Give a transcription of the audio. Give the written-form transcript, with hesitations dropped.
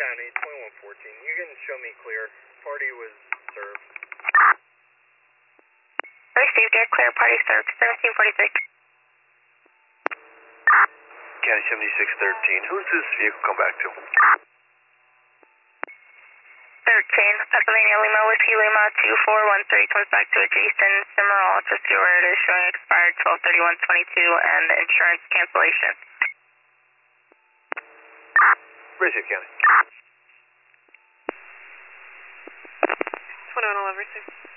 County, 2114. You can show me clear. Party was served. Received, get clear, party served, 1743. County 7613. Who's this vehicle come back to? 13, Pennsylvania Lima, Whiskey Lima, 2413 comes back to adjacent Cimarron to see where it is showing expired 12/31/22 and insurance cancellation. Bridget County. 2111 received.